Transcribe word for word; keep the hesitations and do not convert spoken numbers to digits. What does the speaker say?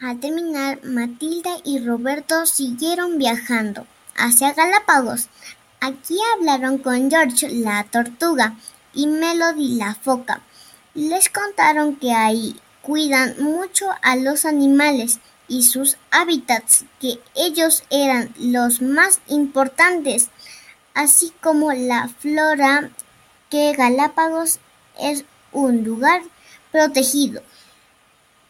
Al terminar, Matilda y Roberto siguieron viajando hacia Galápagos. Aquí hablaron con George la tortuga y Melody la foca. Les contaron que ahí cuidan mucho a los animales y sus hábitats, que ellos eran los más importantes, así como la flora, que Galápagos es un lugar protegido.